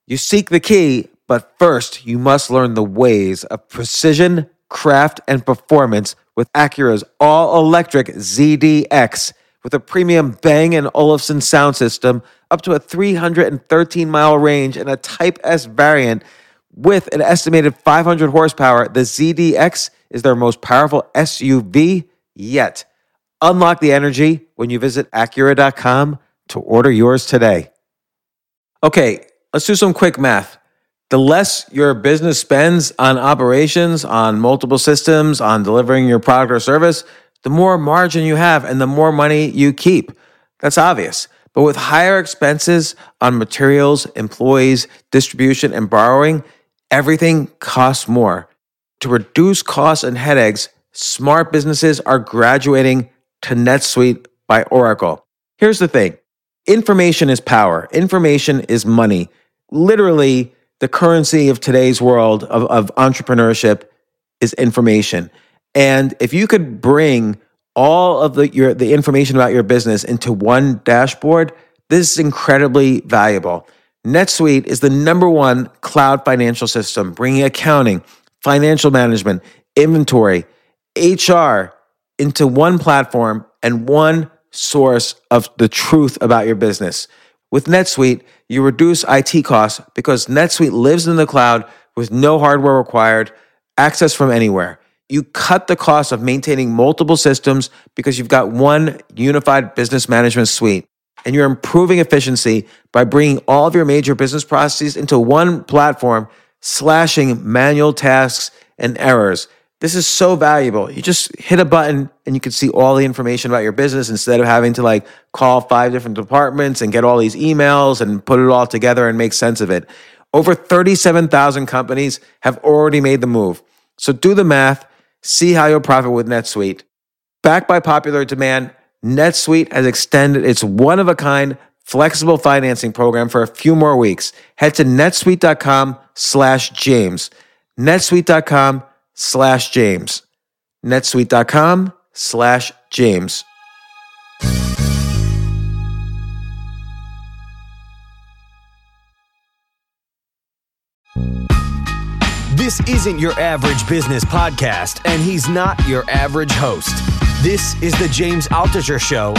You seek the key, but first you must learn the ways of precision, craft, and performance with Acura's all-electric ZDX. With a premium Bang & Olufsen sound system, up to a 313-mile range, and a Type S variant with an estimated 500 horsepower, the ZDX is their most powerful SUV yet. Unlock the energy when you visit Acura.com to order yours today. Okay, let's do some quick math. The less your business spends on operations, on multiple systems, on delivering your product or service, the more margin you have and the more money you keep. That's obvious. But with higher expenses on materials, employees, distribution, and borrowing, everything costs more. To reduce costs and headaches, smart businesses are graduating to NetSuite by Oracle. Here's the thing. Information is power. Information is money. Literally, the currency of today's world of entrepreneurship is information. And if you could bring all of the information about your business into one dashboard, this is incredibly valuable. NetSuite is the #1 cloud financial system, bringing accounting, financial management, inventory, HR into one platform and one source of the truth about your business. With NetSuite, you reduce IT costs because NetSuite lives in the cloud with no hardware required, access from anywhere. You cut the cost of maintaining multiple systems because you've got one unified business management suite. And you're improving efficiency by bringing all of your major business processes into one platform, slashing manual tasks and errors. This is so valuable. You just hit a button and you can see all the information about your business instead of having to call 5 different departments and get all these emails and put it all together and make sense of it. Over 37,000 companies have already made the move. So do the math, see how you'll profit with NetSuite. Backed by popular demand, NetSuite has extended its one-of-a-kind flexible financing program for a few more weeks. Head to netsuite.com/James. netsuite.com/James. netsuite.com/James. This isn't your average business podcast, and he's not your average host. This is the James Altucher Show.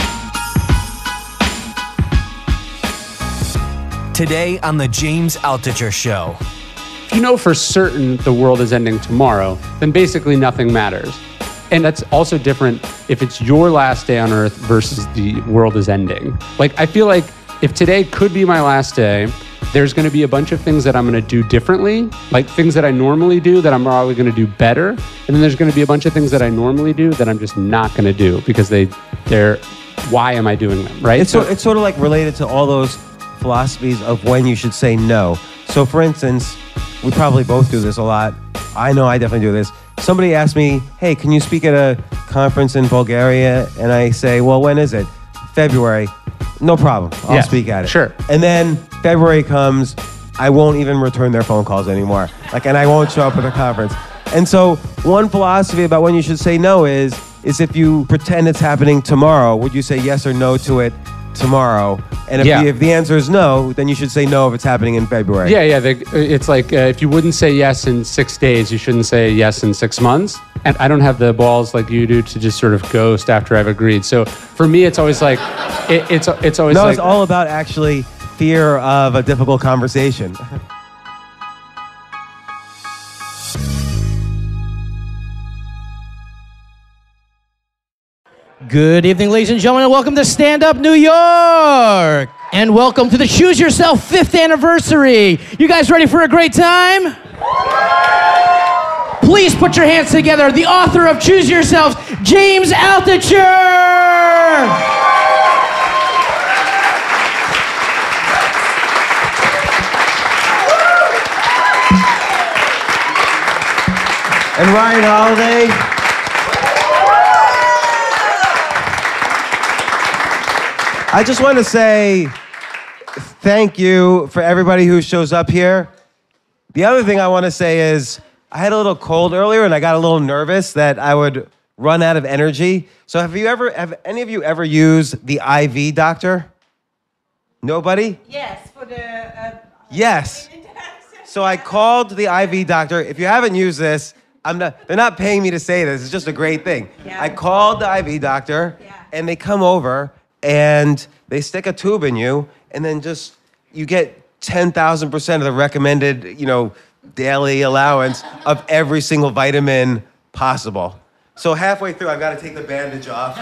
Today on the James Altucher Show. If you know for certain the world is ending tomorrow, then basically nothing matters. And that's also different if it's your last day on Earth versus the world is ending. I feel like if today could be my last day, there's going to be a bunch of things that I'm going to do differently, like things that I normally do that I'm probably going to do better. And then there's going to be a bunch of things that I normally do that I'm just not going to do because they're why am I doing them, right? It's sort of like related to all those philosophies of when you should say no. So for instance, we probably both do this a lot. I know I definitely do this. Somebody asked me, hey, can you speak at a conference in Bulgaria? And I say, well, when is it? February. No problem. I'll speak at it. Sure. And then February comes, I won't even return their phone calls anymore. And I won't show up at the conference. And so one philosophy about when you should say no is if you pretend it's happening tomorrow, would you say yes or no to it tomorrow? And if the answer is no, then you should say no if it's happening in February. Yeah. It's like if you wouldn't say yes in 6 days, you shouldn't say yes in 6 months. And I don't have the balls like you do to just sort of ghost after I've agreed. So for me, it's always like, it's always no, it's all about actually fear of a difficult conversation. Good evening, ladies and gentlemen, and welcome to Stand Up New York. And welcome to the Choose Yourself 5th anniversary. You guys ready for a great time? Please put your hands together. The author of Choose Yourself, James Altucher. And Ryan Holiday. I just want to say thank you for everybody who shows up here. The other thing I want to say is I had a little cold earlier and I got a little nervous that I would run out of energy. So have any of you ever used the IV doctor? Nobody? Yes, for the... Yes. So I called the IV doctor. If you haven't used this, they're not paying me to say this. It's just a great thing. Yeah. I called the IV doctor, and they come over, and they stick a tube in you, and then you get 10,000% of the recommended, daily allowance of every single vitamin possible. So halfway through, I've got to take the bandage off.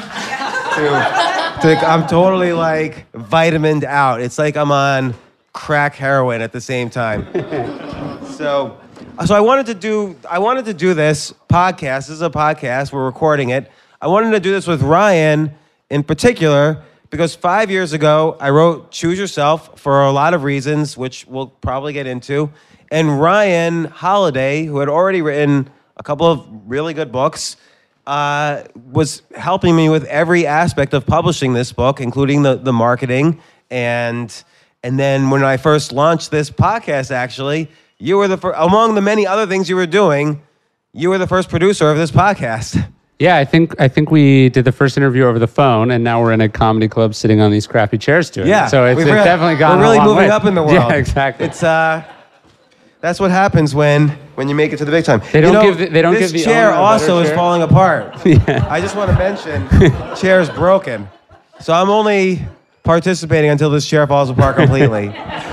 I'm totally like vitamined out. It's like I'm on crack heroin at the same time. So I wanted to do this podcast. This is a podcast. We're recording it. I wanted to do this with Ryan in particular because 5 years ago, I wrote Choose Yourself for a lot of reasons, which we'll probably get into. And Ryan Holiday, who had already written a couple of really good books, was helping me with every aspect of publishing this book, including the marketing. And then when I first launched this podcast, actually, you were among the many other things you were doing, you were the first producer of this podcast. Yeah, I think we did the first interview over the phone, and now we're in a comedy club sitting on these crappy chairs doing it. So it's definitely gone We're really a long moving way. up in the world. Yeah, exactly. It's that's what happens when you make it to the big time. They don't give this the chair owner a also better is chair. falling apart. Yeah. I just want to mention, chair's broken, so I'm only participating until this chair falls apart completely.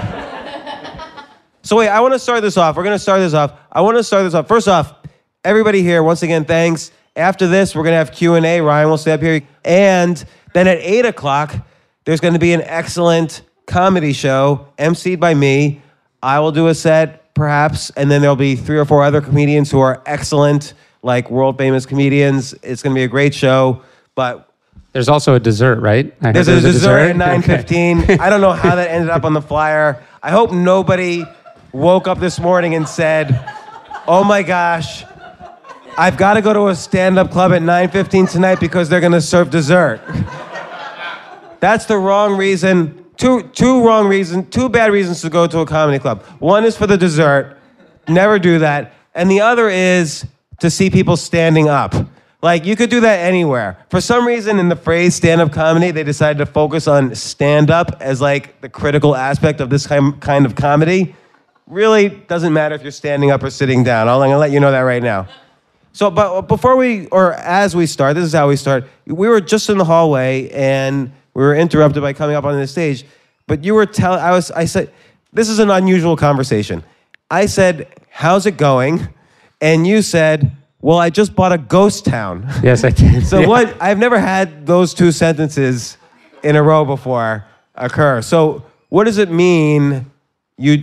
So wait, I want to start this off. We're going to start this off. I want to start this off. First off, everybody here, once again, thanks. After this, we're going to have Q&A. Ryan will stay up here. And then at 8 o'clock, there's going to be an excellent comedy show, emceed by me. I will do a set, perhaps, and then there'll be 3 or 4 other comedians who are excellent, like world-famous comedians. It's going to be a great show, but... There's also a dessert, right? There's a dessert at 9:15. I don't know how that ended up on the flyer. I hope nobody woke up this morning and said, oh my gosh, I've got to go to a stand-up club at 9:15 tonight because they're going to serve dessert. That's the wrong reason. Two bad reasons to go to a comedy club. One is for the dessert. Never do that. And the other is to see people standing up. Like, you could do that anywhere. For some reason, in the phrase stand-up comedy, they decided to focus on stand-up as, like, the critical aspect of this kind of comedy. Really doesn't matter if you're standing up or sitting down. I'm going to let you know that right now. So, but as we start, this is how we start. We were just in the hallway, and we were interrupted by coming up on the stage. But you were I said, this is an unusual conversation. I said, how's it going? And you said, well, I just bought a ghost town. Yes, I did. So I've never had those two sentences in a row before occur. So what does it mean? You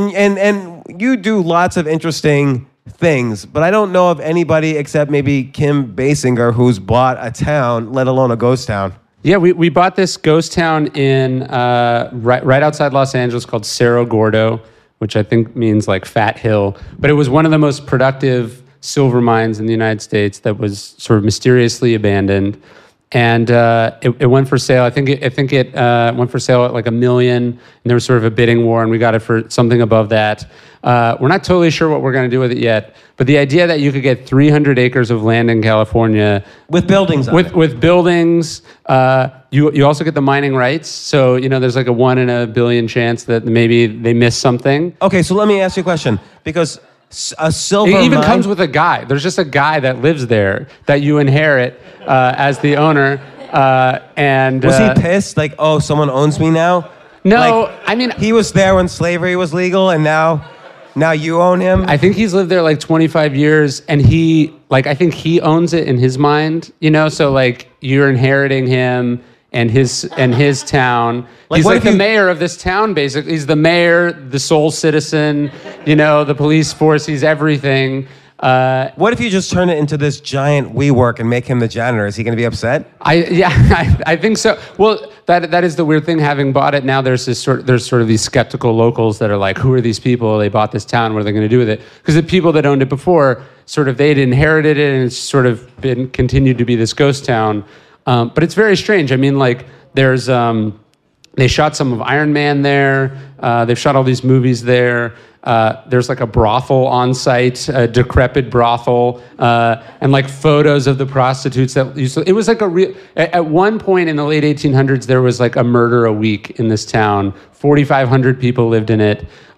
do lots of interesting things, but I don't know of anybody except maybe Kim Basinger who's bought a town, let alone a ghost town. Yeah, we bought this ghost town in right outside Los Angeles called Cerro Gordo, which I think means like Fat Hill. But it was one of the most productive silver mines in the United States that was sort of mysteriously abandoned. And it went for sale. I think it went for sale at like $1 million, and there was sort of a bidding war, and we got it for something above that. We're not totally sure what we're going to do with it yet, but the idea that you could get 300 acres of land in California with buildings on it. With buildings, you also get the mining rights. So there's like a 1 in a billion chance that maybe they miss something. Okay, so let me ask you a question, because a silver It even mine comes with a guy. There's just a guy that lives there that you inherit as the owner. And was he pissed? Like, oh, someone owns me now? No, like, I mean, he was there when slavery was legal, and now you own him. I think he's lived there like 25 years, and I think he owns it in his mind. So like you're inheriting him and his town. Like, he's what like if the you- mayor of this town, basically. He's the mayor, the sole citizen, the police force, he's everything. What if you just turn it into this giant WeWork and make him the janitor? Is he going to be upset? I think so. Well, that is the weird thing. Having bought it, now there's sort of these skeptical locals that are like, who are these people? They bought this town. What are they going to do with it? Because the people that owned it before, sort of they'd inherited it, and it's sort of been continued to be this ghost town. But it's very strange. I mean, like there's they shot some of Iron Man there. They've shot all these movies there. There's like a brothel on site, a decrepit brothel, and like photos of the prostitutes that used to, it was like at one point in the late 1800s, there was like a murder a week in this town. 4,500 people lived in it.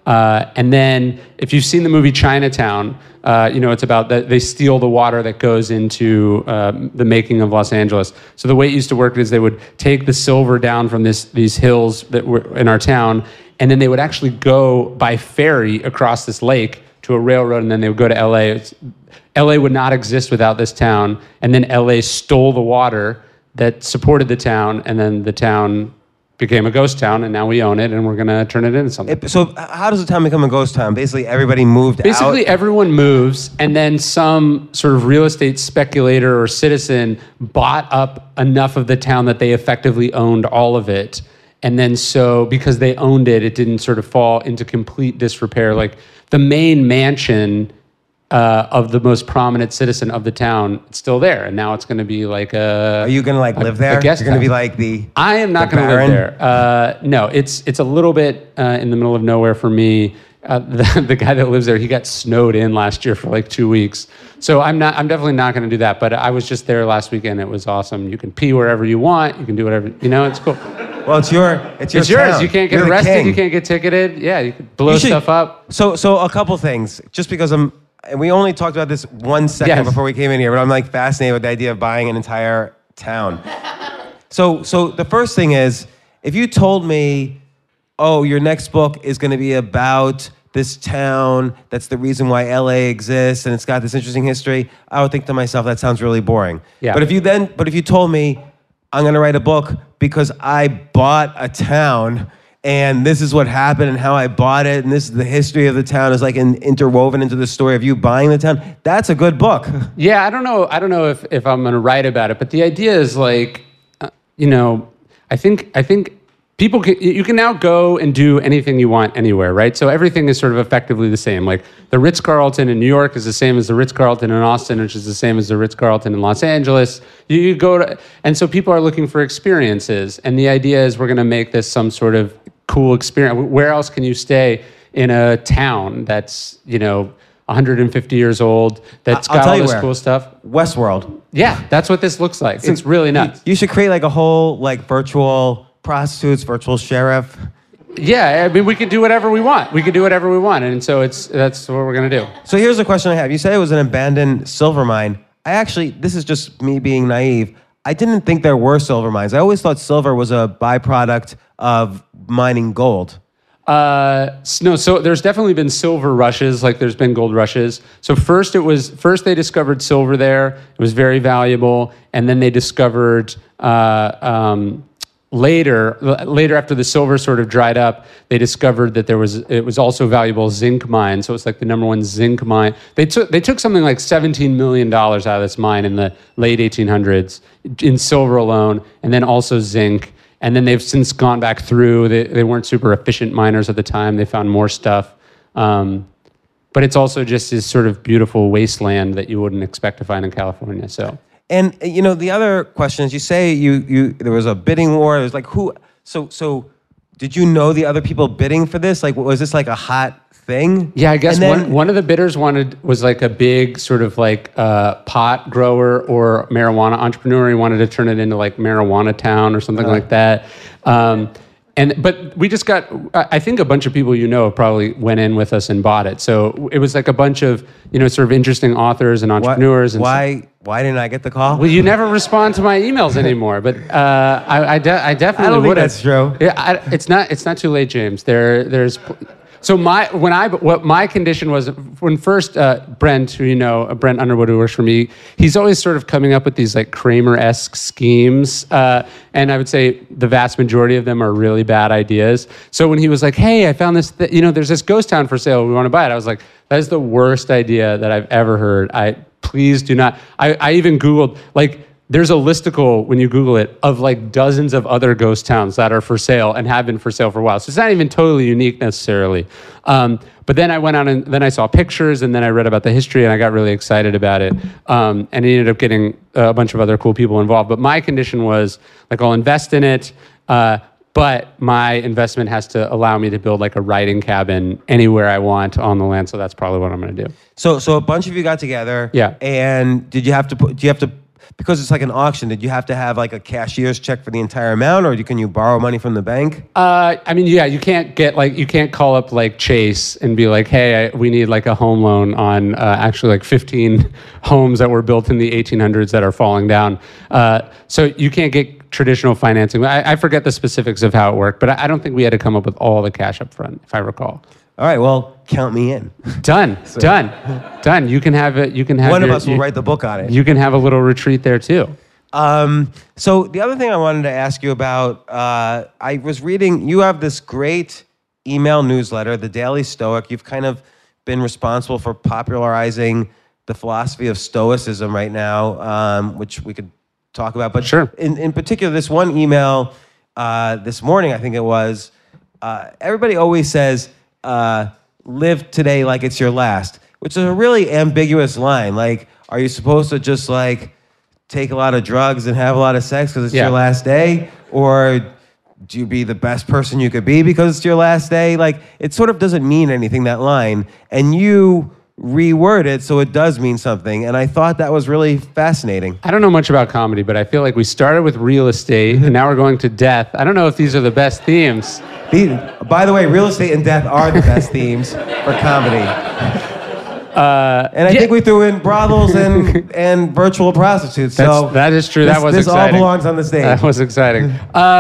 And then if you've seen the movie Chinatown, it's about that they steal the water that goes into the making of Los Angeles. So the way it used to work is they would take the silver down from these hills that were in our town, and then they would actually go by ferry across this lake to a railroad, and then they would go to LA. LA would not exist without this town, and then LA stole the water that supported the town, and then the town became a ghost town, and now we own it, and we're going to turn it into something. So how does the town become a ghost town? Basically, everybody moved out? Basically, everyone moves, and then some sort of real estate speculator or citizen bought up enough of the town that they effectively owned all of it. And then so because they owned it, it didn't sort of fall into complete disrepair. Like the main mansion of the most prominent citizen of the town, it's still there, and now it's going to be like a. Are you going to live there? You're going to be like the. I am not going to live there. No, it's a little bit in the middle of nowhere for me. The guy that lives there, he got snowed in last year for like 2 weeks. So I'm definitely not going to do that. But I was just there last weekend. It was awesome. You can pee wherever you want. You can do whatever. It's cool. Well, it's yours. Town. You can't get arrested. You can't get ticketed. Yeah, you can blow stuff up. So a couple things. Just because we only talked about this 1 second before we came in here, but I'm like fascinated with the idea of buying an entire town. So the first thing is, if you told me, oh, your next book is going to be about this town, that's the reason why LA exists, and it's got this interesting history, I would think to myself, that sounds really boring. Yeah. But if you told me, I'm going to write a book because I bought a town, and this is what happened and how I bought it, and this is the history of the town is like interwoven into the story of you buying the town, that's a good book. Yeah, I don't know if I'm going to write about it, but the idea is like, I think people you can now go and do anything you want anywhere, right? So everything is sort of effectively the same. Like the Ritz-Carlton in New York is the same as the Ritz-Carlton in Austin, which is the same as the Ritz-Carlton in Los Angeles. You go to, and so people are looking for experiences. And the idea is we're going to make this some sort of cool experience. Where else can you stay in a town that's, 150 years old, that's got all this cool stuff? Westworld. Yeah, that's what this looks like. It's really nuts. You should create like a whole virtual prostitutes, virtual sheriff. Yeah, I mean, we could do whatever we want. And so that's what we're going to do. So here's a question I have. You said it was an abandoned silver mine. This is just me being naive. I didn't think there were silver mines. I always thought silver was a byproduct of mining gold. No, so there's definitely been silver rushes, like there's been gold rushes. So first they discovered silver there. It was very valuable. And then they discovered, later after the silver sort of dried up, they discovered that it was also valuable zinc mine. So it's like the number one zinc mine. They took something like $17 million out of this mine in the late 1800s in silver alone, and then also zinc. And then they've since gone back through. They weren't super efficient miners at the time. They found more stuff. But it's also just this sort of beautiful wasteland that you wouldn't expect to find in California. So. And the other question is, you say you there was a bidding war. It was like who? So did you know the other people bidding for this? Like, was this like a hot thing? Yeah, I guess one of the bidders was like a big sort of like pot grower or marijuana entrepreneur. He wanted to turn it into like Marijuana Town or something like that. But we just got, I think a bunch of people probably went in with us and bought it. So it was like a bunch of, sort of interesting authors and entrepreneurs. Why didn't I get the call? Well, you never respond to my emails anymore, but I definitely would have. That's true. Yeah, it's not too late, James. So what my condition was when first Brent, who Brent Underwood, who works for me, he's always sort of coming up with these like Kramer-esque schemes, and I would say the vast majority of them are really bad ideas. So when he was like, "Hey, I found this, there's this ghost town for sale. We want to buy it," I was like, "That is the worst idea that I've ever heard. Please do not." I even Googled like. There's a listicle, when you Google it, of like dozens of other ghost towns that are for sale and have been for sale for a while. So it's not even totally unique necessarily. But then I went out and then I saw pictures and then I read about the history and I got really excited about it. And it ended up getting a bunch of other cool people involved. But my condition was like, I'll invest in it, but my investment has to allow me to build like a writing cabin anywhere I want on the land. So that's probably what I'm going to do. So a bunch of you got together. Yeah. And did you have to because it's like an auction, did you have to have like a cashier's check for the entire amount, or can you borrow money from the bank? I mean, yeah, you can't call up like Chase and be like, hey, we need like a home loan on actually like 15 homes that were built in the 1800s that are falling down. So you can't get traditional financing. I forget the specifics of how it worked, but I don't think we had to come up with all the cash up front, if I recall. All right, well, count me in. Done. You can have it. You can have one of us will write the book on it. You can have a little retreat there too. So the other thing I wanted to ask you about, I was reading, you have this great email newsletter, The Daily Stoic. You've kind of been responsible for popularizing the philosophy of Stoicism right now, which we could talk about. But sure. In particular, this one email this morning, I think it was, everybody always says, live today like it's your last, which is a really ambiguous line. Like, are you supposed to just like take a lot of drugs and have a lot of sex because it's your last day? Or do you be the best person you could be because it's your last day? Like, it sort of doesn't mean anything, that line. And you reword it so it does mean something. And I thought that was really fascinating. I don't know much about comedy, but I feel like we started with real estate and now we're going to death. I don't know if these are the best themes. By the way, real estate and death are the best themes for comedy. And I think we threw in brothels and virtual prostitutes. That is true. That was exciting. This all belongs on the stage. That was exciting.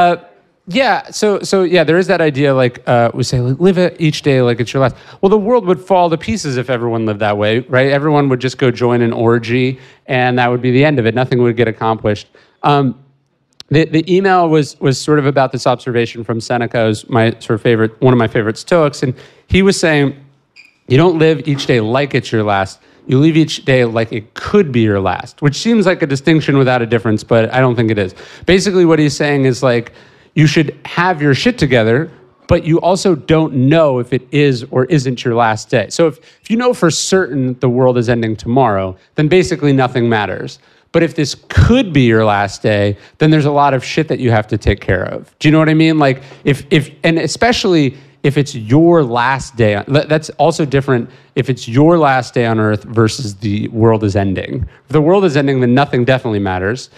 So there is that idea, like we say, live each day like it's your last. Well, the world would fall to pieces if everyone lived that way, right? Everyone would just go join an orgy, and that would be the end of it. Nothing would get accomplished. The email was sort of about this observation from Seneca, who's one of my favorite Stoics, and he was saying, you don't live each day like it's your last. You live each day like it could be your last, which seems like a distinction without a difference, but I don't think it is. Basically, what he's saying is like, you should have your shit together, but you also don't know if it is or isn't your last day. So if you know for certain the world is ending tomorrow, then basically nothing matters. But if this could be your last day, then there's a lot of shit that you have to take care of. Do you know what I mean? Like and especially if it's your last day, that's also different if it's your last day on earth versus the world is ending. If the world is ending, then nothing definitely matters.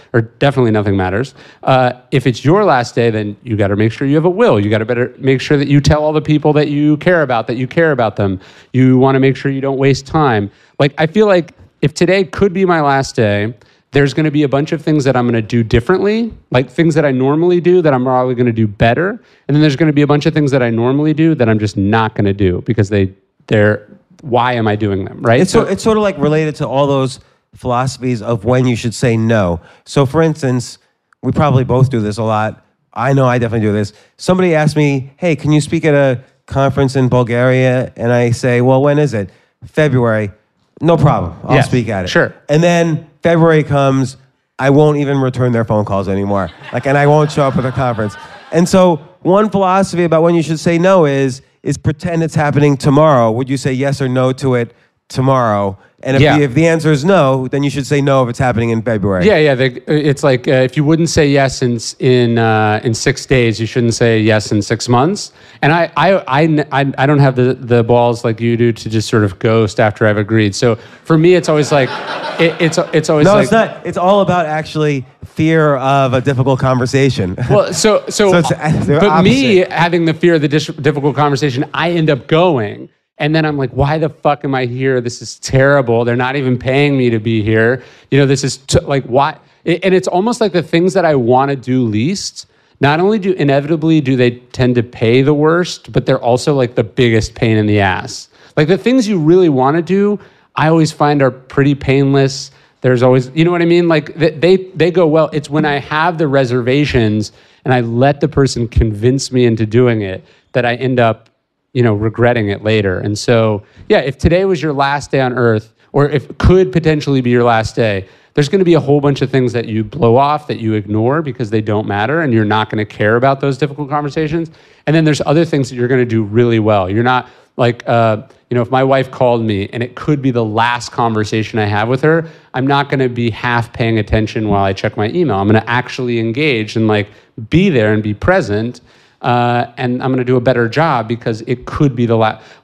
If it's your last day, then you got to make sure you have a will. You got to better make sure that you tell all the people that you care about them. You want to make sure you don't waste time. Like, I feel like if today could be my last day, there's going to be a bunch of things that I'm going to do differently, like things that I normally do that I'm probably going to do better. And then there's going to be a bunch of things that I normally do that I'm just not going to do because they're why am I doing them, right? It's sort of like related to all those philosophies of when you should say no. So for instance, we probably both do this a lot. I know I definitely do this. Somebody asked me, hey, can you speak at a conference in Bulgaria? And I say, well, when is it? February. No problem. I'll speak at it. Sure. And then February comes, I won't even return their phone calls anymore. And I won't show up at the conference. And so one philosophy about when you should say no is pretend it's happening tomorrow. Would you say yes or no to it tomorrow? And if the answer is no, then you should say no if it's happening in February. It's like if you wouldn't say yes in 6 days, you shouldn't say yes in 6 months. And I don't have the balls like you do to just sort of ghost after I've agreed. So for me, it's always like it's always no, like, it's not. It's all about actually fear of a difficult conversation. Well, so but me having the fear of the difficult conversation, I end up going. And then I'm like, why the fuck am I here? This is terrible. They're not even paying me to be here. This is like, why? And it's almost like the things that I want to do least, not only do they tend to pay the worst, but they're also like the biggest pain in the ass. Like the things you really want to do, I always find are pretty painless. There's always, you know what I mean? Like they go well. It's when I have the reservations and I let the person convince me into doing it that I end up regretting it later. And so, if today was your last day on earth, or if it could potentially be your last day, there's going to be a whole bunch of things that you blow off, that you ignore because they don't matter, and you're not going to care about those difficult conversations. And then there's other things that you're going to do really well. You're not like, if my wife called me and it could be the last conversation I have with her, I'm not going to be half paying attention while I check my email. I'm going to actually engage and like be there and be present. And I'm going to do a better job because it could be the last. Like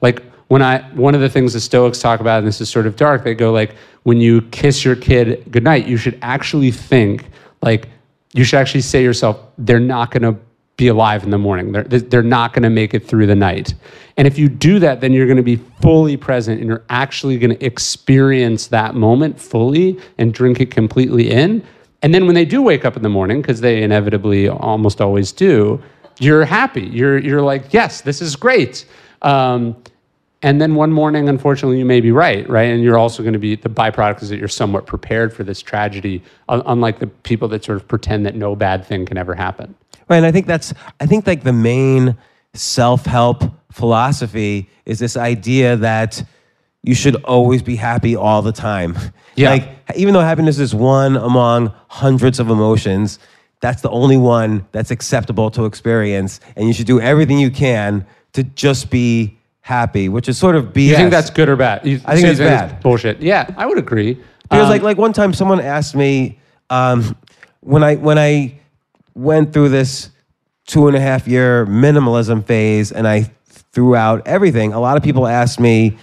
one of the things the Stoics talk about, and this is sort of dark, they go like, when you kiss your kid goodnight, you should actually think, like, you should actually say to yourself, they're not going to be alive in the morning. They're not going to make it through the night. And if you do that, then you're going to be fully present and you're actually going to experience that moment fully and drink it completely in. And then when they do wake up in the morning, because they inevitably almost always do, you're happy. You're like, yes, this is great. And then one morning, unfortunately, you may be right? And you're also going to be, the byproduct is that you're somewhat prepared for this tragedy, unlike the people that sort of pretend that no bad thing can ever happen. Right, and I think like the main self-help philosophy is this idea that you should always be happy all the time. Yeah. Like, even though happiness is one among hundreds of emotions, that's the only one that's acceptable to experience, and you should do everything you can to just be happy, which is sort of BS. You think that's good or bad? I think it's bad. Bullshit. Yeah, I would agree. Because like one time someone asked me, when I went through this 2.5-year minimalism phase and I threw out everything, a lot of people asked me,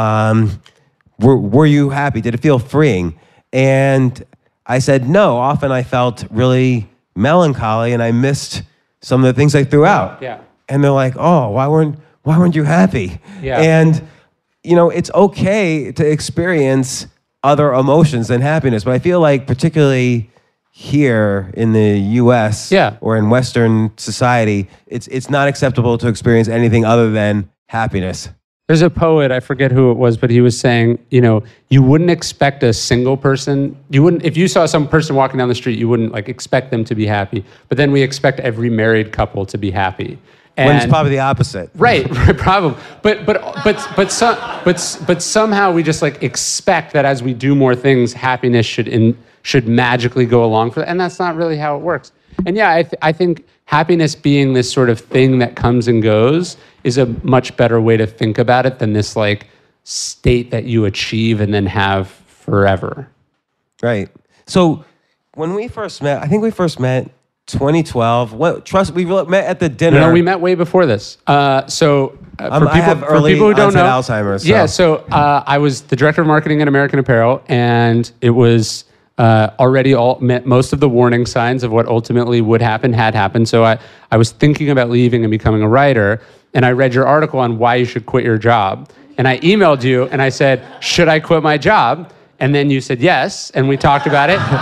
were you happy? Did it feel freeing? And I said no. Often I felt really melancholy and I missed some of the things I threw out. Yeah. And they're like, oh, why weren't you happy? Yeah. And it's okay to experience other emotions than happiness, but I feel like particularly here in the U.S. or in Western society, it's not acceptable to experience anything other than happiness. There's a poet, I forget who it was, but he was saying, you wouldn't expect a single person, if you saw some person walking down the street, you wouldn't like expect them to be happy, but then we expect every married couple to be happy. When it's probably the opposite. Right, probably. But somehow we just like expect that as we do more things, happiness should magically go along for that, and that's not really how it works. And yeah, I think happiness being this sort of thing that comes and goes is a much better way to think about it than this like state that you achieve and then have forever. Right. So when we first met, I think we first met 2012. We met at the dinner. No, we met way before this. For people who don't know, Alzheimer's. Yeah, so I was the director of marketing at American Apparel, and it was already met most of the warning signs of what ultimately would happen had happened. So I was thinking about leaving and becoming a writer, and I read your article on why you should quit your job. And I emailed you, and I said, should I quit my job? And then you said yes, and we talked about it.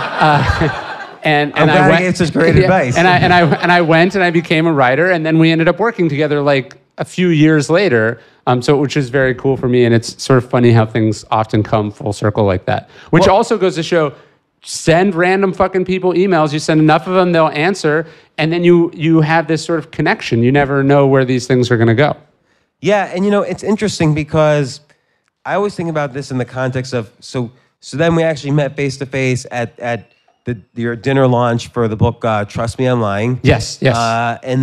And I gave such great advice. And I went and I became a writer, and then we ended up working together like a few years later. Which is very cool for me, and it's sort of funny how things often come full circle like that. Which also goes to show, send random fucking people emails. You send enough of them, they'll answer, and then you have this sort of connection. You never know where these things are going to go. Yeah, and it's interesting because I always think about this in the context of so then we actually met face to face at your dinner launch for the book Trust Me, I'm Lying. Yes. And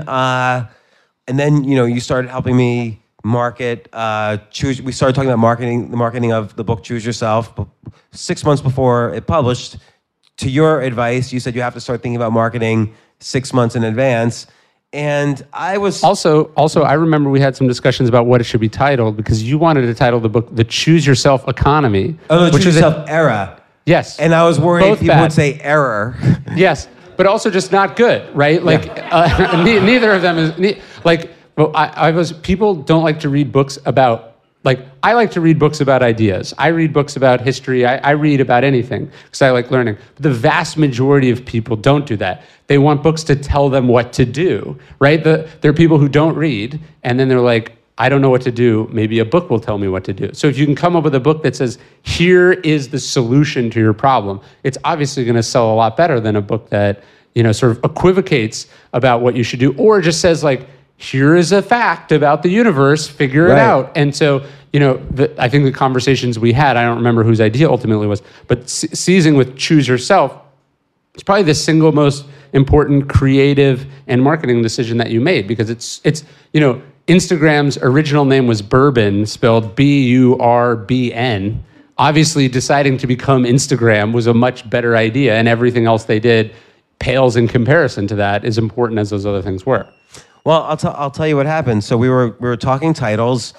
then you started helping me market. We started talking about the marketing of the book Choose Yourself. 6 months before it published, to your advice, you said you have to start thinking about marketing 6 months in advance. And I was also I remember we had some discussions about what it should be titled, because you wanted to title the book The Choose Yourself Economy. Oh, the Choose Yourself Era. Yes. And I was worried both people bad. would say error. Yes, but also just not good, right? Like neither of them is like. Well, people don't like to read books about. Like, I like to read books about ideas. I read books about history. I read about anything because I like learning. But the vast majority of people don't do that. They want books to tell them what to do, right? There are people who don't read, and then they're like, I don't know what to do. Maybe a book will tell me what to do. So if you can come up with a book that says, here is the solution to your problem, it's obviously going to sell a lot better than a book that, sort of equivocates about what you should do, or just says like, here is a fact about the universe, figure it out. And so, I think the conversations we had, I don't remember whose idea ultimately was, but seizing with Choose Yourself, it's probably the single most important creative and marketing decision that you made, because it's Instagram's original name was Bourbon, spelled B-U-R-B-N. Obviously, deciding to become Instagram was a much better idea, and everything else they did pales in comparison to that, as important as those other things were. Well, I'll tell you what happened. So we were talking titles,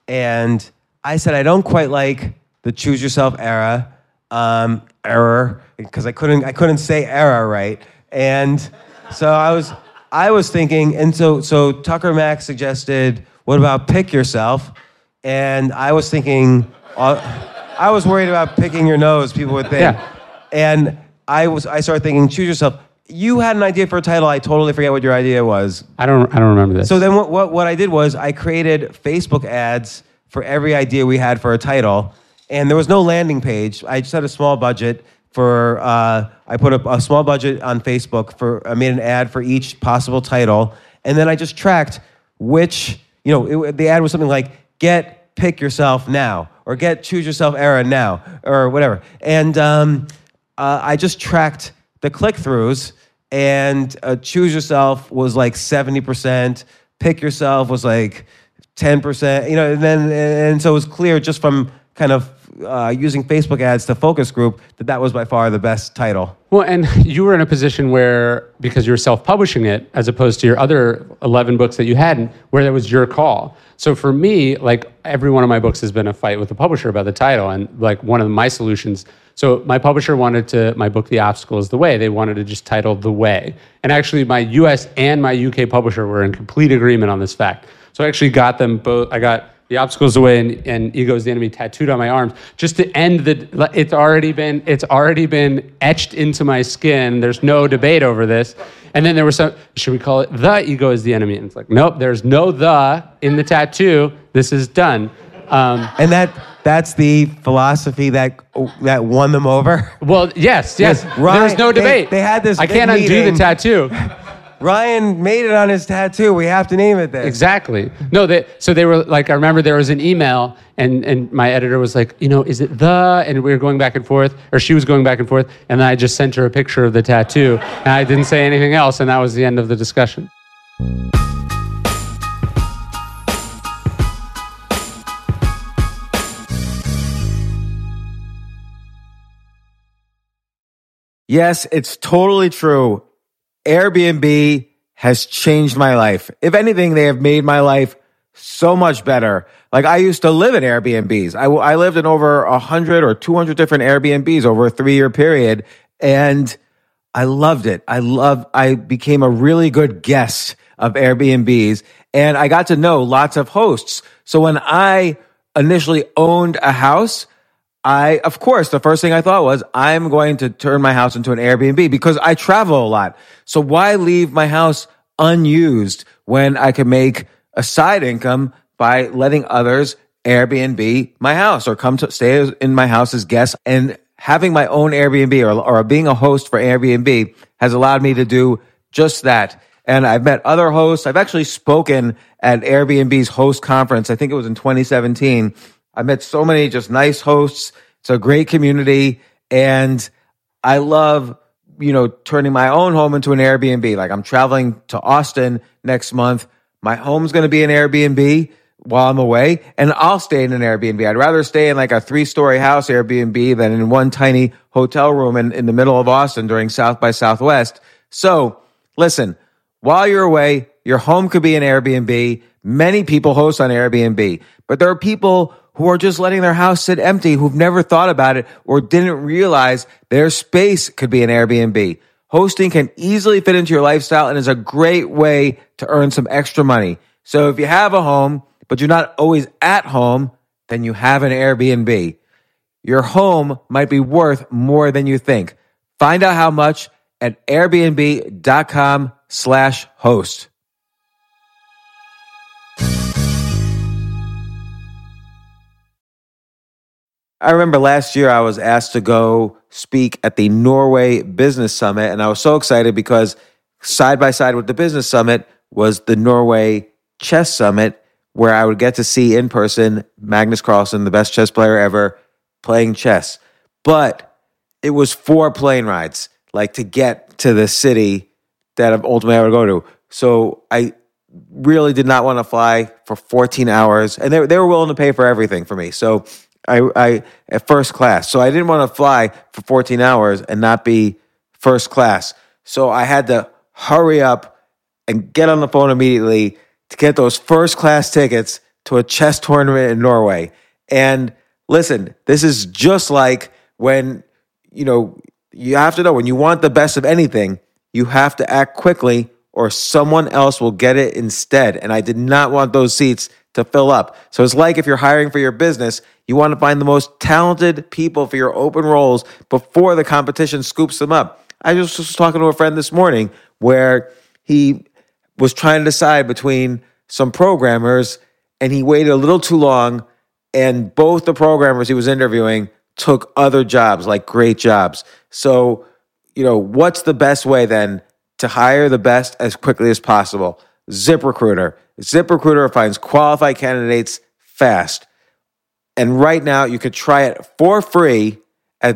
And I said, I don't quite like the choose yourself error, because I couldn't say era right. And so I was thinking, and so Tucker Max suggested, what about pick yourself? And I was thinking, I was worried about picking your nose, people would think. Yeah. And I started thinking, choose yourself. You had an idea for a title. I totally forget what your idea was. I don't remember this. So then what I did was I created Facebook ads for every idea we had for a title. And there was no landing page. I just had a small budget for, I put a small budget on Facebook I made an ad for each possible title. And then I just tracked which, the ad was something like, pick yourself now, or choose yourself era now, or whatever. And I just tracked the click-throughs, and choose yourself was like 70%, pick yourself was like 10%, and so it was clear just from kind of using Facebook ads to focus group that was by far the best title. Well, and you were in a position where, because you were self-publishing it, as opposed to your other 11 books that you hadn't, where that was your call. So for me, like, every one of my books has been a fight with the publisher about the title. And like, one of my solutions, so my publisher wanted my book, The Obstacle is the Way, they wanted to just title The Way. And actually my US and my UK publisher were in complete agreement on this fact. So I actually got them both, I got The Obstacle is the Way and Ego is the Enemy tattooed on my arms, just to end it's already been etched into my skin. There's no debate over this. And then there was should we call it The Ego is the Enemy? And it's like, nope, there's no the in the tattoo. This is done. And that's the philosophy that won them over? Well, yes. Ryan, there's no debate. They had this I can't undo the tattoo. Ryan made it on his tattoo. We have to name it this. Exactly. No, they were like, I remember there was an email and my editor was like, is it the, and we were going back and forth, or she was going back and forth, and then I just sent her a picture of the tattoo, and I didn't say anything else, and that was the end of the discussion. Yes, it's totally true. Airbnb has changed my life. If anything, they have made my life so much better. Like, I used to live in Airbnbs. I lived in over 100 or 200 different Airbnbs over a 3-year period, and I loved it. I became a really good guest of Airbnbs, and I got to know lots of hosts. So when I initially owned a house, of course, the first thing I thought was, I'm going to turn my house into an Airbnb because I travel a lot. So why leave my house unused when I can make a side income by letting others Airbnb my house or come to stay in my house as guests? And having my own Airbnb or being a host for Airbnb has allowed me to do just that. And I've met other hosts. I've actually spoken at Airbnb's host conference. I think it was in 2017. I met so many just nice hosts. It's a great community. And I love, turning my own home into an Airbnb. Like, I'm traveling to Austin next month. My home's going to be an Airbnb while I'm away, and I'll stay in an Airbnb. I'd rather stay in like a 3-story house Airbnb than in one tiny hotel room in the middle of Austin during South by Southwest. So listen, while you're away, your home could be an Airbnb. Many people host on Airbnb, but there are people who are just letting their house sit empty, who've never thought about it or didn't realize their space could be an Airbnb. Hosting can easily fit into your lifestyle and is a great way to earn some extra money. So if you have a home, but you're not always at home, then you have an Airbnb. Your home might be worth more than you think. Find out how much at airbnb.com/host. I remember last year I was asked to go speak at the Norway Business Summit, and I was so excited because side by side with the Business Summit was the Norway Chess Summit, where I would get to see in person Magnus Carlsen, the best chess player ever, playing chess. But it was 4 plane rides, like, to get to the city that ultimately I would go to. So I really did not want to fly for 14 hours, and they were willing to pay for everything for me. So I at first class. So I didn't want to fly for 14 hours and not be first class. So I had to hurry up and get on the phone immediately to get those first class tickets to a chess tournament in Norway. And listen, this is just like when, you have to know when you want the best of anything, you have to act quickly or someone else will get it instead. And I did not want those seats to fill up. So it's like if you're hiring for your business, you want to find the most talented people for your open roles before the competition scoops them up. I just was talking to a friend this morning where he was trying to decide between some programmers and he waited a little too long, and both the programmers he was interviewing took other jobs, like great jobs. So, what's the best way then to hire the best as quickly as possible? ZipRecruiter. ZipRecruiter finds qualified candidates fast. And right now you could try it for free at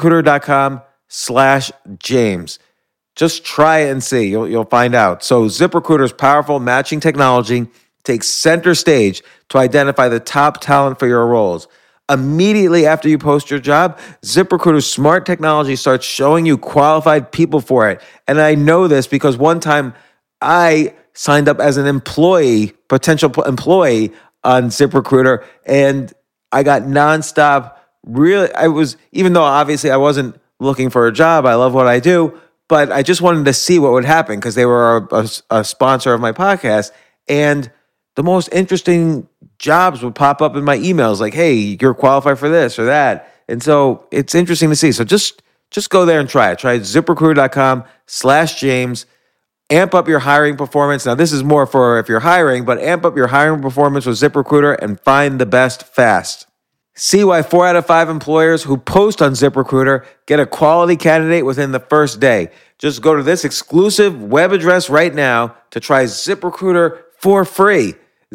ZipRecruiter.com/James. Just try it and see. You'll find out. So ZipRecruiter's powerful matching technology takes center stage to identify the top talent for your roles. Immediately after you post your job, ZipRecruiter's smart technology starts showing you qualified people for it. And I know this because one time I signed up as an potential employee on ZipRecruiter, and I got nonstop. Even though obviously I wasn't looking for a job, I love what I do, but I just wanted to see what would happen because they were a sponsor of my podcast. And the most interesting jobs would pop up in my emails like, hey, you're qualified for this or that. And so it's interesting to see. So just go there and try it. Try ZipRecruiter.com/James. Amp up your hiring performance. Now, this is more for if you're hiring, but amp up your hiring performance with ZipRecruiter and find the best fast. See why 4 out of 5 employers who post on ZipRecruiter get a quality candidate within the first day. Just go to this exclusive web address right now to try ZipRecruiter for free.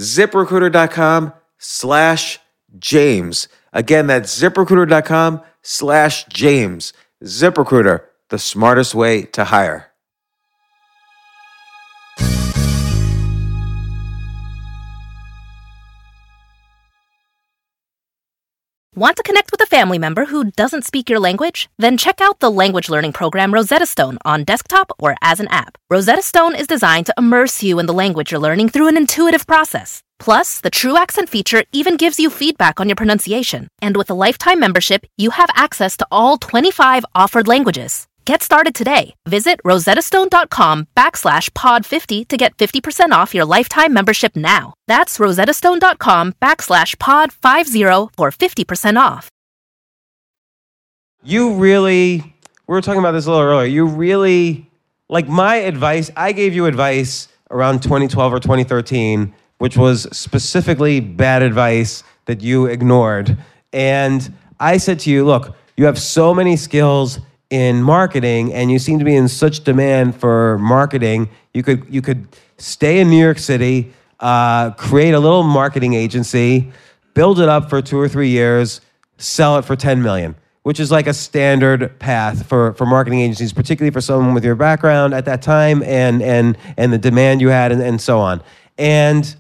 ZipRecruiter.com/James. Again, that's ZipRecruiter.com/James. ZipRecruiter, the smartest way to hire. Want to connect with a family member who doesn't speak your language? Then check out the language learning program Rosetta Stone on desktop or as an app. Rosetta Stone is designed to immerse you in the language you're learning through an intuitive process. Plus, the True Accent feature even gives you feedback on your pronunciation. And with a lifetime membership, you have access to all 25 offered languages. Get started today. Visit rosettastone.com/pod50 to get 50% off your lifetime membership now. That's rosettastone.com/pod50 for 50% off. We were talking about this a little earlier. My advice, I gave you advice around 2012 or 2013, which was specifically bad advice that you ignored. And I said to you, look, you have so many skills in marketing, and you seem to be in such demand for marketing. You could stay in New York City, create a little marketing agency, build it up for 2 or 3 years, sell it for $10 million, which is like a standard path for marketing agencies, particularly for someone with your background at that time and the demand you had and so on. And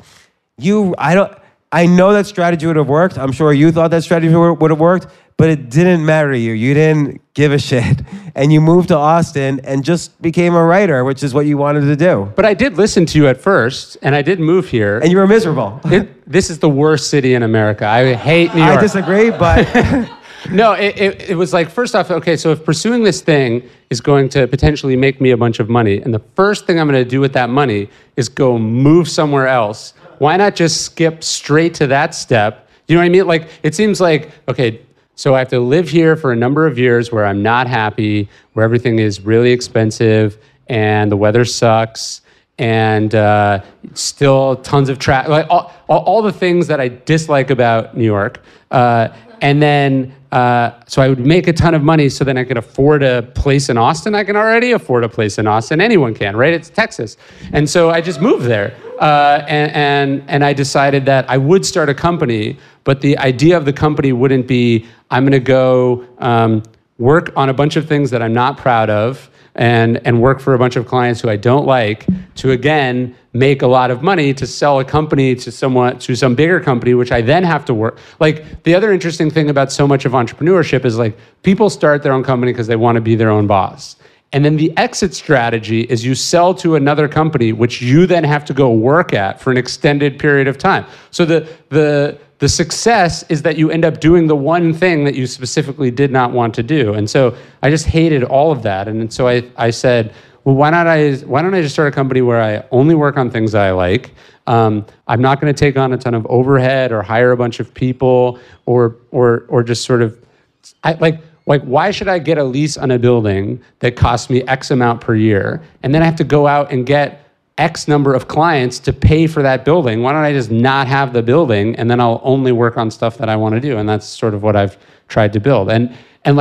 I know that strategy would have worked. I'm sure you thought that strategy would have worked, but it didn't matter to you. You didn't give a shit. And you moved to Austin and just became a writer, which is what you wanted to do. But I did listen to you at first, and I did move here. And you were miserable. This is the worst city in America. I hate New York. I disagree, but... No, it was like, first off, okay, so if pursuing this thing is going to potentially make me a bunch of money, and the first thing I'm going to do with that money is go move somewhere else, why not just skip straight to that step? You know what I mean? Like, it seems like, okay, so I have to live here for a number of years where I'm not happy, where everything is really expensive, and the weather sucks, and still tons of traffic, like all the things that I dislike about New York. And then, so I would make a ton of money so then I could afford a place in Austin. I can already afford a place in Austin. Anyone can, right? It's Texas. And so I just moved there. And I decided that I would start a company, but the idea of the company wouldn't be, I'm going to go work on a bunch of things that I'm not proud of and work for a bunch of clients who I don't like to, again, make a lot of money to sell a company to some bigger company, which I then have to work. Like, the other interesting thing about so much of entrepreneurship is, like, people start their own company because they want to be their own boss. And then the exit strategy is you sell to another company, which you then have to go work at for an extended period of time. So the success is that you end up doing the one thing that you specifically did not want to do. And so I just hated all of that. And so I said, well, why don't I just start a company where I only work on things I like? I'm not going to take on a ton of overhead or hire a bunch of people or just sort of why should I get a lease on a building that costs me X amount per year, and then I have to go out and get X number of clients to pay for that building? Why don't I just not have the building, and then I'll only work on stuff that I want to do? And that's sort of what I've tried to build. And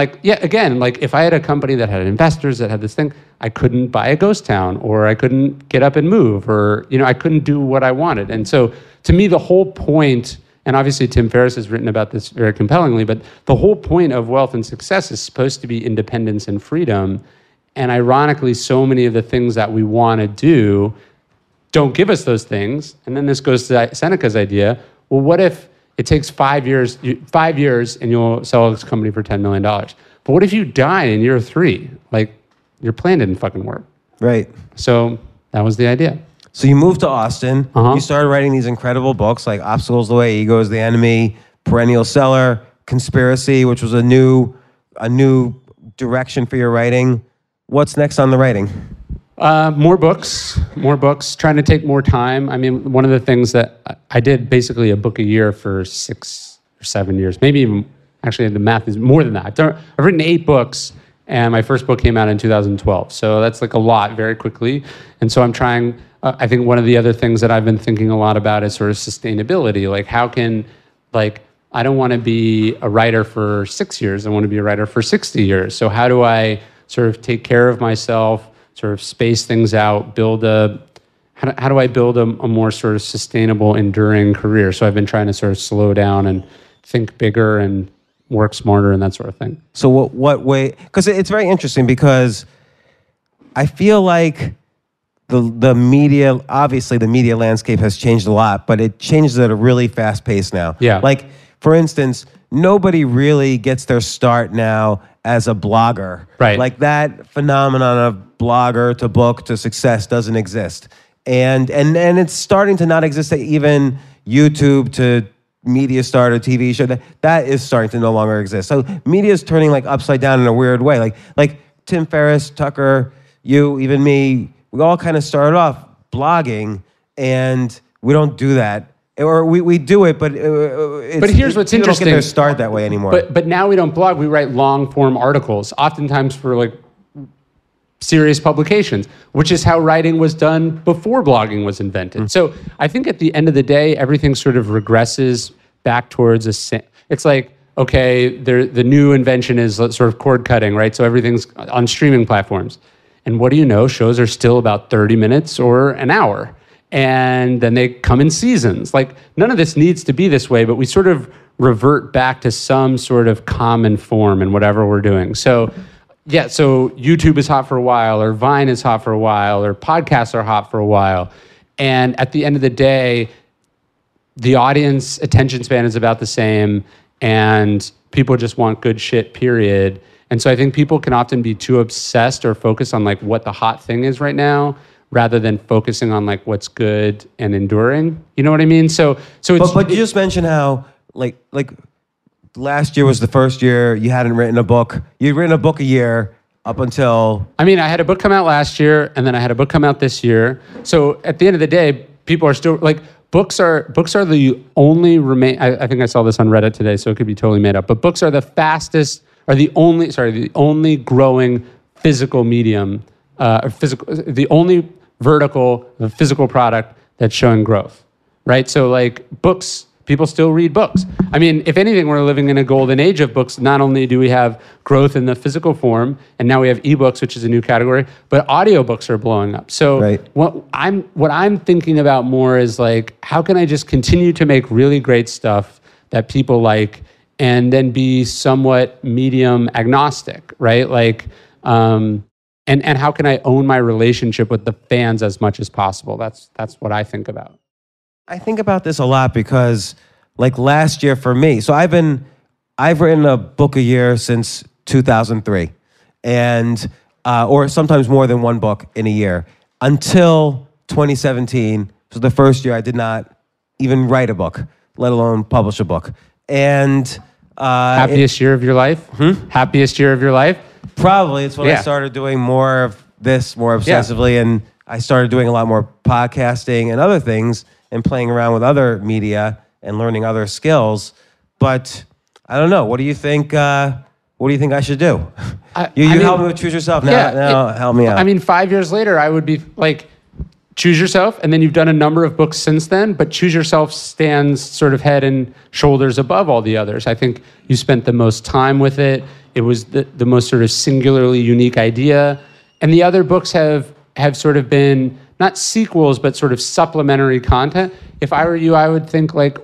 if I had a company that had investors that had this thing, I couldn't buy a ghost town, or I couldn't get up and move, or I couldn't do what I wanted. And so to me, the whole point, and obviously Tim Ferriss has written about this very compellingly, but the whole point of wealth and success is supposed to be independence and freedom. And ironically, so many of the things that we want to do don't give us those things. And then this goes to Seneca's idea. Well, what if it takes 5 years and you'll sell this company for $10 million? But what if you die in year 3? Like, your plan didn't fucking work. Right. So that was the idea. So you moved to Austin. Uh-huh. You started writing these incredible books like Obstacles the Way, Ego is the Enemy, Perennial Seller, Conspiracy, which was a new direction for your writing. What's next on the writing? More books, trying to take more time. I mean, one of the things that I did basically a book a year for 6 or 7 years, maybe even, actually the math is more than that. I've written 8 books, and my first book came out in 2012. So that's like a lot very quickly. And so I'm trying, I think one of the other things that I've been thinking a lot about is sort of sustainability. Like, how can, I don't want to be a writer for 6 years. I want to be a writer for 60 years. So how do I sort of take care of myself, sort of space things out, how do I build a more sort of sustainable, enduring career? So I've been trying to sort of slow down and think bigger and work smarter and that sort of thing. So what way, because it's very interesting, because I feel like the media, obviously the media landscape has changed a lot, but it changes at a really fast pace now. Yeah. Like, for instance, nobody really gets their start now as a blogger. Right. Like, that phenomenon of blogger to book to success doesn't exist. And it's starting to not exist, even YouTube to media star to TV show, that is starting to no longer exist. So media is turning upside down in a weird way. Like Tim Ferriss, Tucker, you, even me, we all kind of started off blogging, and we don't do that. Or we do it, but here's what's interesting. Don't get their start that way anymore. But now we don't blog. We write long form articles, oftentimes for serious publications, which is how writing was done before blogging was invented. So I think at the end of the day, everything sort of regresses back towards it's like, okay, the new invention is sort of cord cutting, right? So everything's on streaming platforms. And what do you know? Shows are still about 30 minutes or an hour. And then they come in seasons. None of this needs to be this way, but we sort of revert back to some sort of common form in whatever we're doing. So yeah, so YouTube is hot for a while, or Vine is hot for a while, or podcasts are hot for a while. And at the end of the day, the audience attention span is about the same, and people just want good shit, period. And so I think people can often be too obsessed or focused on what the hot thing is right now, rather than focusing on what's good and enduring. You know what I mean? So it's... But you just mentioned how, last year was the first year you hadn't written a book. You'd written a book a year up until... I mean, I had a book come out last year, and then I had a book come out this year. So at the end of the day, people are still... Books are the only I think I saw this on Reddit today, so it could be totally made up. But books are the only growing physical medium, the only vertical, the physical product that's showing growth, right? So books... People still read books. I mean, if anything, we're living in a golden age of books. Not only do we have growth in the physical form, and now we have ebooks, which is a new category, but audiobooks are blowing up. So right. what I'm thinking about more is how can I just continue to make really great stuff that people like, and then be somewhat medium agnostic, right? And how can I own my relationship with the fans as much as possible? That's what I think about. I think about this a lot because, last year for me, so I've written a book a year since 2003, and or sometimes more than one book in a year, until 2017. So the first year I did not even write a book, let alone publish a book. And happiest year of your life? Happiest year of your life? Probably. It's when I started doing more of this more obsessively, and I started doing a lot more podcasting and other things and playing around with other media and learning other skills. But I don't know. What do you think? What do you think I should do? You help me with Choose Yourself. Now help me out. I mean, 5 years later, I would be like, Choose Yourself, and then you've done a number of books since then, but Choose Yourself stands sort of head and shoulders above all the others. I think you spent the most time with it. It was the most sort of singularly unique idea. And the other books have sort of been, not sequels, but sort of supplementary content. If I were you, I would think like,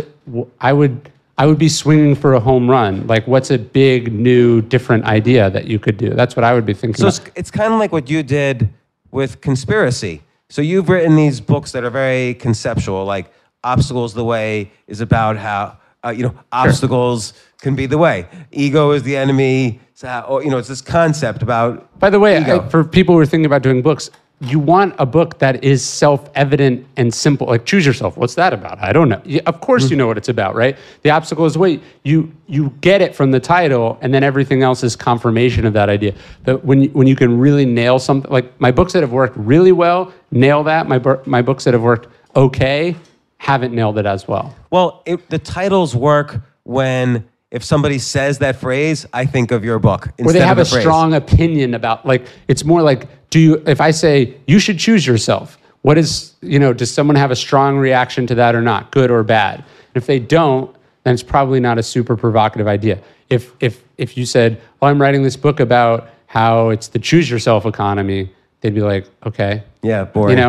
I would be swinging for a home run. Like, what's a big, new, different idea that you could do? That's what I would be thinking about. So it's kind of like what you did with Conspiracy. So you've written these books that are very conceptual, like Obstacles the Way is about how, obstacles can be the way. Ego is the enemy. So, it's this concept about By the way, ego. for people who are thinking about doing books, you want a book that is self-evident and simple. Like, Choose Yourself. What's that about? I don't know. Of course you know what it's about, right? The obstacle is the way. You get it from the title, and then everything else is confirmation of that idea. But when you can really nail something, like my books that have worked really well, nail that. My books that have worked okay, haven't nailed it as well. Well, the titles work when if somebody says that phrase, I think of your book instead or they have of a strong opinion about, like, it's more like, if I say, you should choose yourself, what is, does someone have a strong reaction to that or not, good or bad? And if they don't, then it's probably not a super provocative idea. If you said, oh, I'm writing this book about how it's the choose yourself economy, they'd be like, okay. Yeah, boring.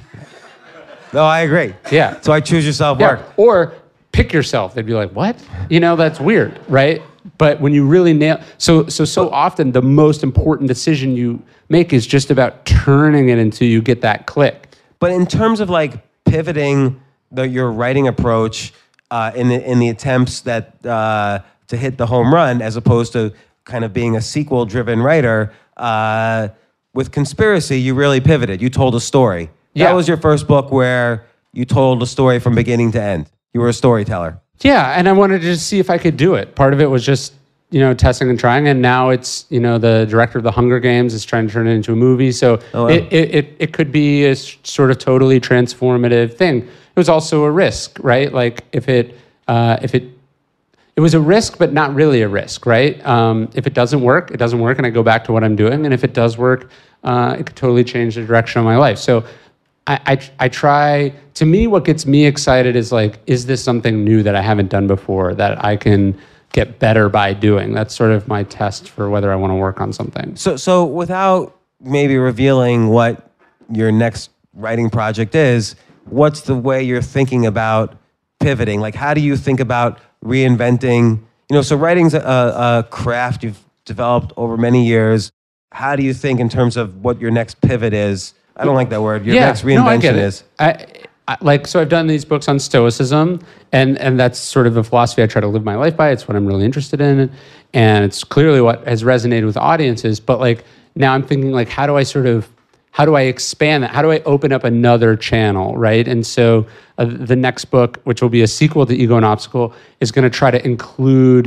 No, I agree. Yeah. So I Choose Yourself work. Or pick yourself. They'd be like, what? That's weird, right? But when you really nail... So often the most important decision you make is just about turning it until you get that click. But in terms of like pivoting your writing approach in the attempts that to hit the home run as opposed to kind of being a sequel-driven writer, with Conspiracy, you really pivoted. You told a story. Yeah. That was your first book where you told a story from beginning to end. You were a storyteller. Yeah, and I wanted to just see if I could do it. Part of it was just, testing and trying, and now it's, the director of the Hunger Games is trying to turn it into a movie, so it could be a sort of totally transformative thing. It was also a risk, right? Like it was a risk, but not really a risk, right? If it doesn't work, it doesn't work, and I go back to what I'm doing, and if it does work, it could totally change the direction of my life. So I try, to me, what gets me excited is like, is this something new that I haven't done before that I can get better by doing? That's sort of my test for whether I want to work on something. So without maybe revealing what your next writing project is, what's the way you're thinking about pivoting? Like, how do you think about reinventing? So writing's a craft you've developed over many years. How do you think in terms of what your next pivot is? I don't like that word. Your next reinvention is. So I've done these books on Stoicism, and that's sort of the philosophy I try to live my life by. It's what I'm really interested in, and it's clearly what has resonated with audiences. But like now I'm thinking, like, how do I expand that? How do I open up another channel, right? And so the next book, which will be a sequel to Ego and Obstacle, is going to try to include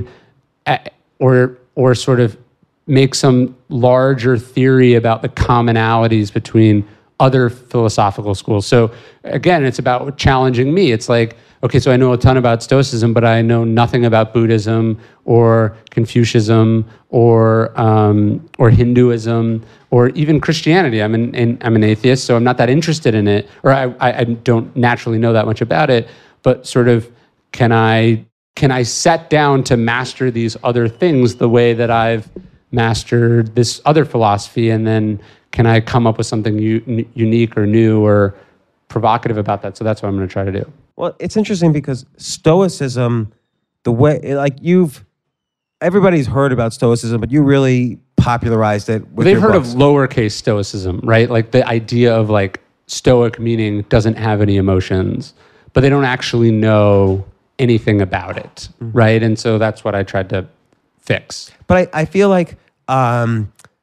or sort of make some larger theory about the commonalities between other philosophical schools. So again, it's about challenging me. It's like, okay, so I know a ton about Stoicism, but I know nothing about Buddhism or Confucianism or Hinduism or even Christianity. I'm an atheist, so I'm not that interested in it, or I don't naturally know that much about it. But sort of, can I set down to master these other things the way that I've mastered this other philosophy, and then can I come up with something unique or new or provocative about that? So that's what I'm going to try to do. Well, it's interesting because Stoicism, the way, like everybody's heard about Stoicism, but you really popularized it with They've your heard books. of lowercase Stoicism, right? Like the idea of like Stoic meaning doesn't have any emotions, but they don't actually know anything about it, right? And so that's what I tried to fix. But I feel like,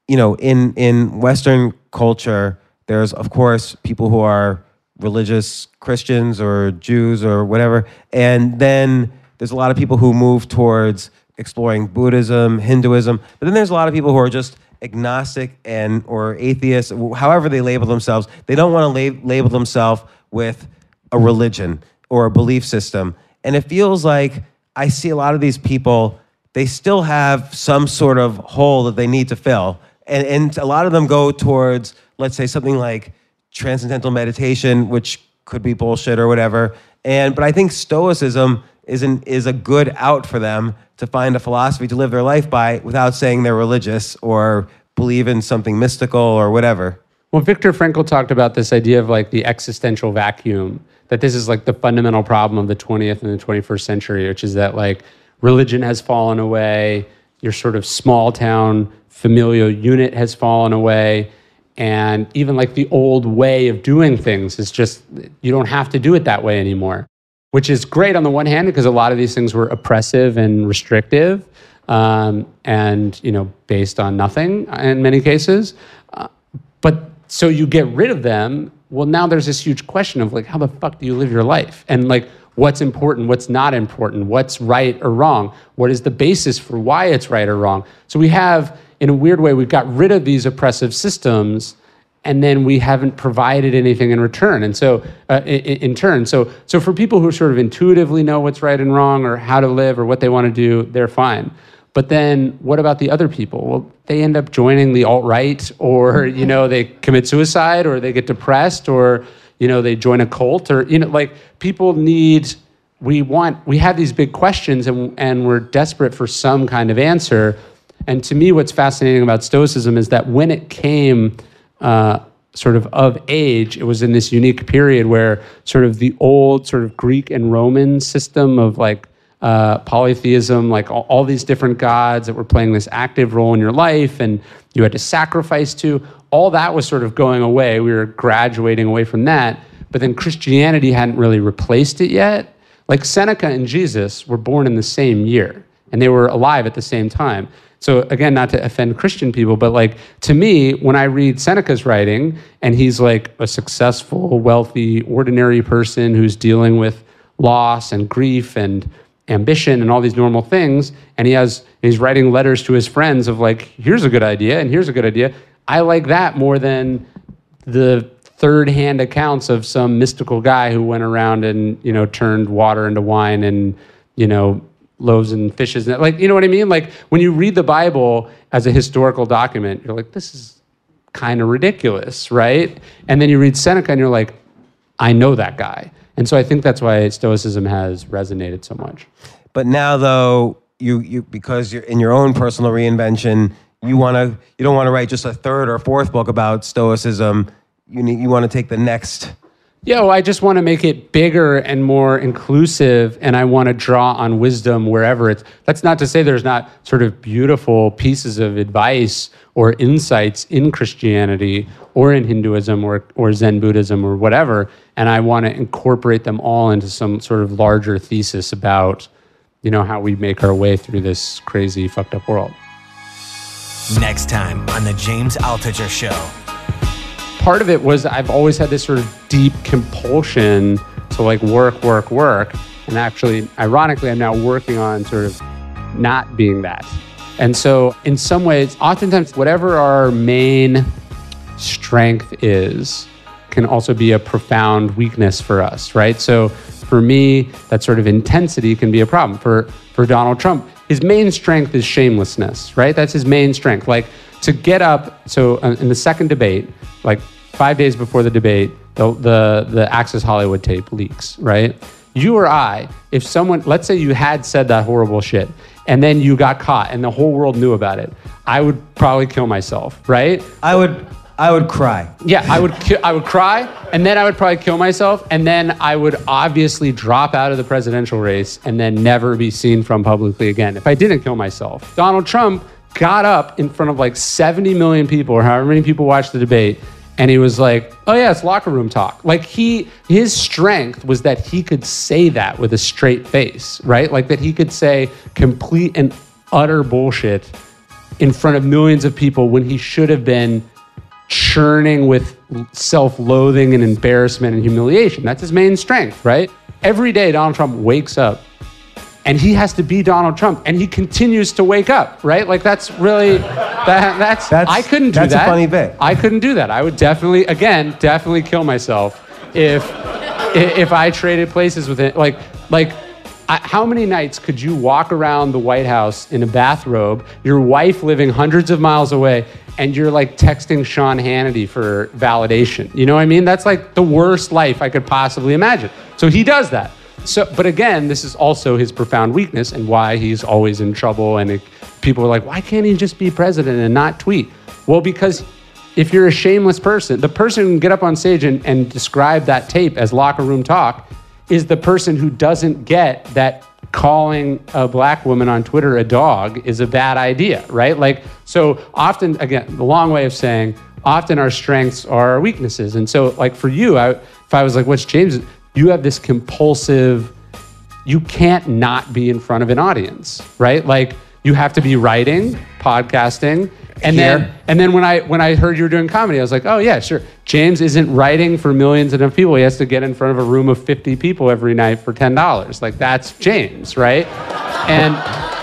in Western culture, there's, of course, people who are religious Christians or Jews or whatever. And then there's a lot of people who move towards exploring Buddhism, Hinduism. But then there's a lot of people who are just agnostic or atheists, however they label themselves. They don't want to label themselves with a religion or a belief system. And it feels like I see a lot of these people, they still have some sort of hole that they need to fill. And a lot of them go towards, let's say, something like transcendental meditation, which could be bullshit or whatever. But I think Stoicism is a good out for them to find a philosophy to live their life by without saying they're religious or believe in something mystical or whatever. Well, Viktor Frankl talked about this idea of like the existential vacuum, that this is like the fundamental problem of the 20th and the 21st century, which is that like religion has fallen away, your sort of small town familial unit has fallen away, and even like the old way of doing things is just, you don't have to do it that way anymore, which is great on the one hand because a lot of these things were oppressive and restrictive and, based on nothing in many cases. But so you get rid of them, well, now there's this huge question of like, how the fuck do you live your life? And like, what's important, what's not important, what's right or wrong? What is the basis for why it's right or wrong? So we have, in a weird way, we've got rid of these oppressive systems, and then we haven't provided anything in return. And so, in turn, so for people who sort of intuitively know what's right and wrong, or how to live, or what they want to do, they're fine. But then, what about the other people? Well, they end up joining the alt-right, or they commit suicide, or they get depressed, or they join a cult, or people need. We have these big questions, and we're desperate for some kind of answer. And to me, what's fascinating about Stoicism is that when it came sort of age, it was in this unique period where sort of the old sort of Greek and Roman system of like polytheism, like all these different gods that were playing this active role in your life and you had to sacrifice to, all that was sort of going away. We were graduating away from that. But then Christianity hadn't really replaced it yet. Like Seneca and Jesus were born in the same year and they were alive at the same time. So again, not to offend Christian people, but like to me, when I read Seneca's writing and he's like a successful, wealthy, ordinary person who's dealing with loss and grief and ambition and all these normal things, and he's writing letters to his friends of like, here's a good idea and here's a good idea. I like that more than the third-hand accounts of some mystical guy who went around and turned water into wine and loaves and fishes. Like, you know what I mean? Like, when you read the Bible as a historical document, you're like, this is kind of ridiculous, right? And then you read Seneca and you're like, I know that guy. And so I think that's why Stoicism has resonated so much. But now, though, you because you're in your own personal reinvention, you don't want to write just a third or fourth book about Stoicism. You want to take the next. Yeah, well, I just want to make it bigger and more inclusive, and I want to draw on wisdom wherever it's. That's not to say there's not sort of beautiful pieces of advice or insights in Christianity or in Hinduism or Zen Buddhism or whatever, and I want to incorporate them all into some sort of larger thesis about, how we make our way through this crazy, fucked up world. Next time on The James Altucher Show. Part of it was I've always had this sort of deep compulsion to like work. And actually, ironically, I'm now working on sort of not being that. And so in some ways, oftentimes, whatever our main strength is can also be a profound weakness for us, right? So for me, that sort of intensity can be a problem. For Donald Trump, his main strength is shamelessness, right? That's his main strength. Like to get up, so in the second debate, like 5 days before the debate, the Access Hollywood tape leaks, right? You or I, if someone, let's say you had said that horrible shit, and then you got caught and the whole world knew about it, I would probably kill myself, right? I would cry. Yeah, I would cry, and then I would probably kill myself, and then I would obviously drop out of the presidential race and then never be seen from publicly again if I didn't kill myself. Donald Trump got up in front of like 70 million people or however many people watched the debate, and he was like, oh yeah, it's locker room talk. Like his strength was that he could say that with a straight face, right? Like that he could say complete and utter bullshit in front of millions of people when he should have been churning with self-loathing and embarrassment and humiliation. That's his main strength, right? Every day Donald Trump wakes up and he has to be Donald Trump, and he continues to wake up, right? Like that's really, that's I couldn't do that. That's a funny bit. I couldn't do that. I would definitely kill myself if I traded places with it. How many nights could you walk around the White House in a bathrobe, your wife living hundreds of miles away, and you're like texting Sean Hannity for validation? You know what I mean? That's like the worst life I could possibly imagine. So he does that. But again, this is also his profound weakness and why he's always in trouble. And people are like, why can't he just be president and not tweet? Well, because if you're a shameless person, the person who can get up on stage and describe that tape as locker room talk is the person who doesn't get that calling a black woman on Twitter a dog is a bad idea, right? Like, so often, again, the long way of saying, often our strengths are our weaknesses. And so like for you, if I was like, what's James? You have this compulsive, you can't not be in front of an audience, right? Like you have to be writing, podcasting, and then when I heard you were doing comedy, I was like, oh yeah, sure. James isn't writing for millions of people. He has to get in front of a room of 50 people every night for $10. Like that's James, right? And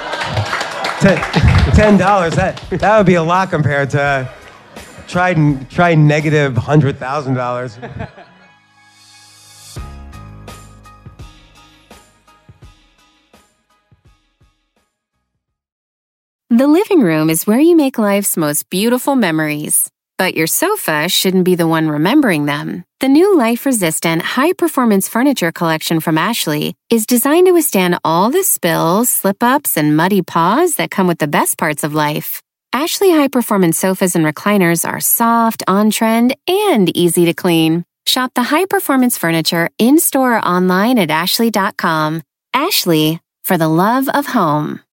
$10, that would be a lot compared to try negative $100,000. The living room is where you make life's most beautiful memories. But your sofa shouldn't be the one remembering them. The new life-resistant, high-performance furniture collection from Ashley is designed to withstand all the spills, slip-ups, and muddy paws that come with the best parts of life. Ashley high-performance sofas and recliners are soft, on-trend, and easy to clean. Shop the high-performance furniture in-store or online at ashley.com. Ashley, for the love of home.